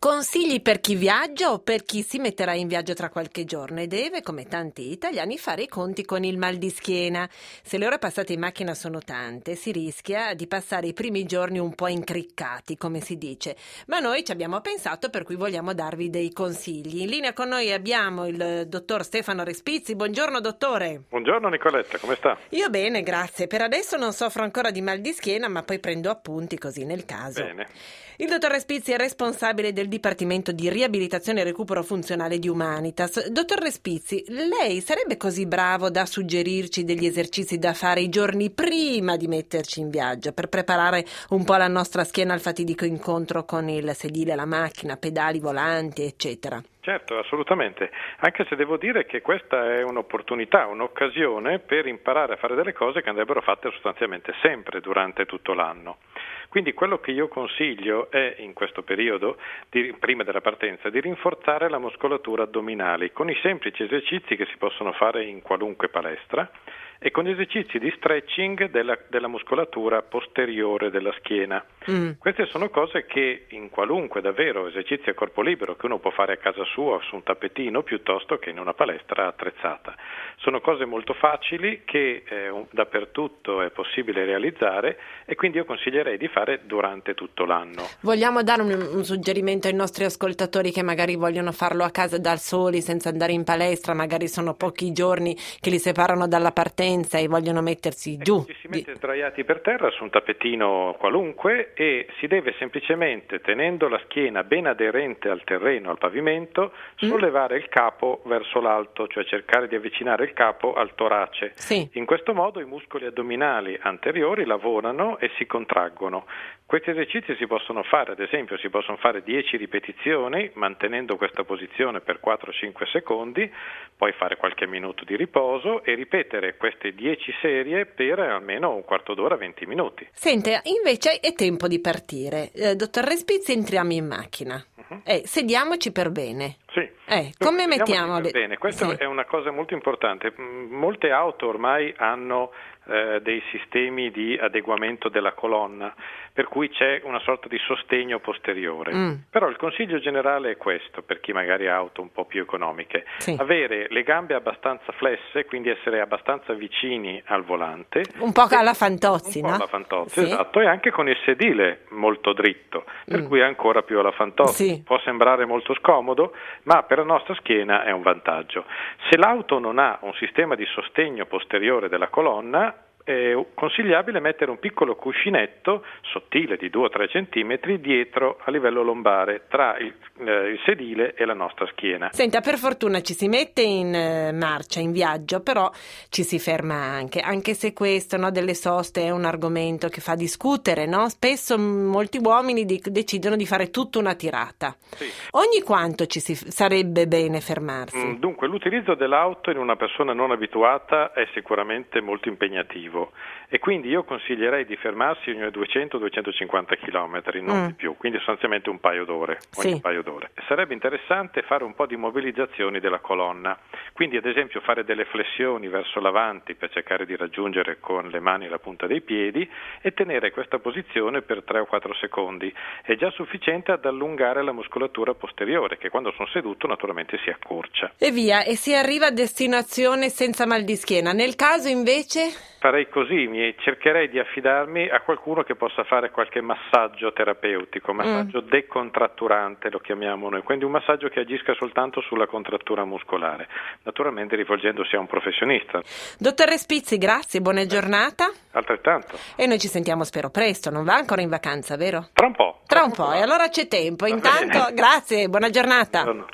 Consigli per chi viaggia o per chi si metterà in viaggio tra qualche giorno e deve, come tanti italiani, fare i conti con il mal di schiena. Se le ore passate in macchina sono tante, si rischia di passare i primi giorni un po' incriccati, come si dice. Ma noi ci abbiamo pensato, per cui vogliamo darvi dei consigli. In linea con noi abbiamo il dottor Stefano Respizzi. Buongiorno, dottore. Buongiorno Nicoletta, come sta? Io bene, grazie. Per adesso non soffro ancora di mal di schiena, ma poi prendo appunti così nel caso. Bene. Il dottor Respizzi è responsabile del Dipartimento di Riabilitazione e Recupero Funzionale di Humanitas. Dottor Respizzi, lei sarebbe così bravo da suggerirci degli esercizi da fare i giorni prima di metterci in viaggio, per preparare un po' la nostra schiena al fatidico incontro con il sedile, la macchina, pedali, volanti, eccetera? Certo, assolutamente, anche se devo dire che questa è un'opportunità, un'occasione per imparare a fare delle cose che andrebbero fatte sostanzialmente sempre durante tutto l'anno. Quindi quello che io consiglio è, in questo periodo, prima della partenza, di rinforzare la muscolatura addominale con i semplici esercizi che si possono fare in qualunque palestra e con esercizi di stretching della muscolatura posteriore della schiena. Queste sono cose che in qualunque davvero esercizio a corpo libero che uno può fare a casa sua su un tappetino piuttosto che in una palestra attrezzata. Sono cose molto facili che dappertutto è possibile realizzare e quindi io consiglierei di fare durante tutto l'anno. Vogliamo dare un suggerimento ai nostri ascoltatori che magari vogliono farlo a casa da soli senza andare in palestra, magari sono pochi giorni che li separano dalla partenza e vogliono mettersi giù. Ci si mette sdraiati per terra su un tappetino qualunque e si deve semplicemente, tenendo la schiena ben aderente al terreno, al pavimento, sollevare il capo verso l'alto, cioè cercare di avvicinare il capo al torace. Sì. In questo modo i muscoli addominali anteriori lavorano e si contraggono. Questi esercizi si possono fare, ad esempio, si possono fare 10 ripetizioni mantenendo questa posizione per 4-5 secondi, poi fare qualche minuto di riposo e ripetere queste 10 serie per almeno un quarto d'ora, 20 minuti. Sente, invece è tempo di partire. Dottor Respizzi, entriamo in macchina. Sediamoci per bene. Sì. Come mettiamo le... Bene, questa Sì. è una cosa molto importante. Molte auto ormai hanno dei sistemi di adeguamento della colonna, per cui c'è una sorta di sostegno posteriore. Però il consiglio generale è questo, per chi magari ha auto un po' più economiche: Sì. avere le gambe abbastanza flesse, quindi essere abbastanza vicini al volante. Un po' alla Fantozzi, Un po' no? alla Fantozzi, Sì. esatto, e anche con il sedile molto dritto, per cui ancora più alla Fantozzi. Sì. Può sembrare molto scomodo, ma per la nostra schiena è un vantaggio. Se l'auto non ha un sistema di sostegno posteriore della colonna, è consigliabile mettere un piccolo cuscinetto sottile di 2 o 3 centimetri dietro a livello lombare tra il sedile e la nostra schiena. Senta, per fortuna ci si mette in marcia, in viaggio, però ci si ferma anche se questo, no, delle soste è un argomento che fa discutere, no? Spesso molti uomini decidono di fare tutta una tirata. Sì. Ogni quanto sarebbe bene fermarsi? Dunque, l'utilizzo dell'auto in una persona non abituata è sicuramente molto impegnativo e quindi io consiglierei di fermarsi ogni 200-250 km, non di più, quindi sostanzialmente un paio d'ore. Sì. Sarebbe interessante fare un po' di mobilizzazioni della colonna, quindi ad esempio fare delle flessioni verso l'avanti per cercare di raggiungere con le mani la punta dei piedi e tenere questa posizione per 3 o 4 secondi. È già sufficiente ad allungare la muscolatura posteriore, che quando sono seduto naturalmente si accorcia. E via, e si arriva a destinazione senza mal di schiena. Nel caso invece? Farei così, cercherei di affidarmi a qualcuno che possa fare qualche massaggio terapeutico, massaggio decontratturante lo chiamiamo noi, quindi un massaggio che agisca soltanto sulla contrattura muscolare, naturalmente rivolgendosi a un professionista. Dottor Respizzi, grazie, buona giornata. Altrettanto. E noi ci sentiamo spero presto, non va ancora in vacanza, vero? Tra un po'. Tra un po', e allora c'è tempo. Intanto, grazie, buona giornata. Buongiorno.